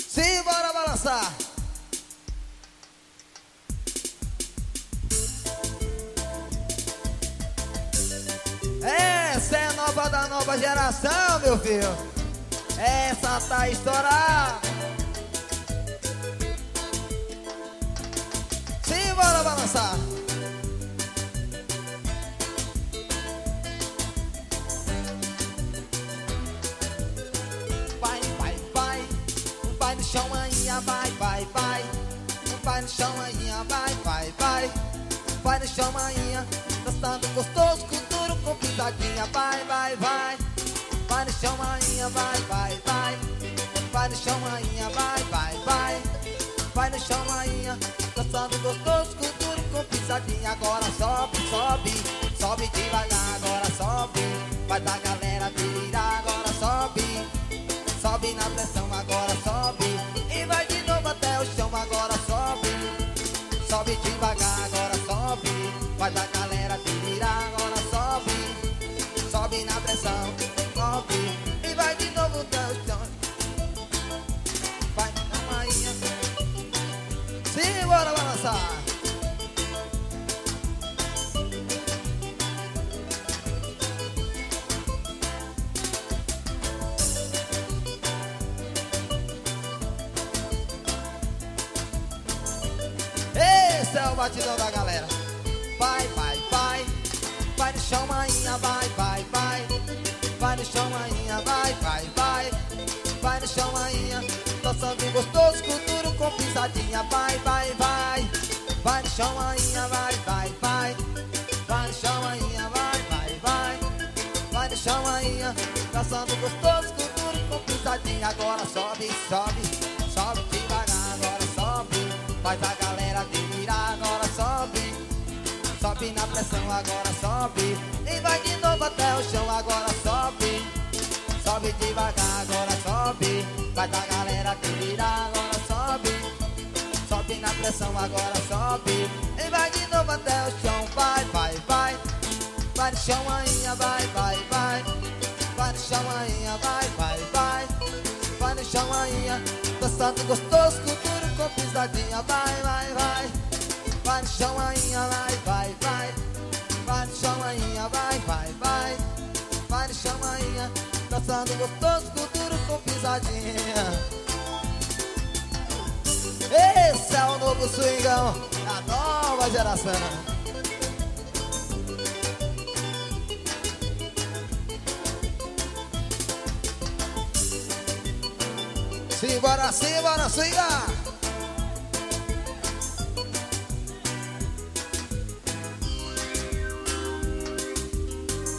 Sim, bora balançar. Essa é nova da nova geração, meu filho. Essa tá estourada. Sim, bora balançar. Vai, vai, vai. Vai no chão, ainha, vai, vai, vai. Vai no chão, ainha, vai, vai, vai. Vai no chão, ainha, dançando gostoso, com duro, com pisadinha. Vai, vai, vai. Vai no chão, ainha, vai, vai, vai. Vai no chão, ainha, vai, vai, vai. Vai no chão, ainha, dançando gostoso, com duro, com pisadinha. Agora sobe, sobe, sobe devagar. Agora sobe, vai da galera virar. Agora sobe, sobe na pressão. Agora sobe, e vai de novo até o chão. Agora sobe, sobe devagar. Agora sobe, vai da galera virar. Agora sobe, sobe na pressão. Sobe, e vai de novo até o chão. Vai na rainha. Sim, bora balançar. Esse é o batidão da galera. Vai, vai, vai. Vai no chão, mainha, vai, vai, vai. Vai no chão, mainha, vai, vai, vai. Vai no chão, mainha, dançando gostoso, com duro, com pisadinha. Vai, vai, vai. Vai no chão, mainha, vai, vai, vai. Vai no chão, mainha, vai, vai, vai. Vai no chão, mainha, dançando gostoso, com duro, com pisadinha. Agora sobe, sobe, sobe devagar. Agora sobe, faz a galera virar. Agora sobe, sobe na pressão. Agora sobe, e vai de novo até o chão. Agora sobe, sobe devagar. Agora sobe, vai da galera virar. Agora sobe, sobe na pressão. Agora sobe, e vai de novo até o chão. Vai, vai, vai. Vai no chão, ainha, vai, vai, vai. Vai no chão, ainha, vai, vai, vai. Vai no chão, ainha, dançando gostoso, com duro, com pisadinha. Vai, vai, vai. Vai no chão, ainha, vai, vai, vai. Vai no chão, ainha, vai, vai, vai. Vai no chão, ainha, dançando gostoso, com duro, com pisadinha. Esse é o novo swingão da nova geração. Simbora, simbora, swingar.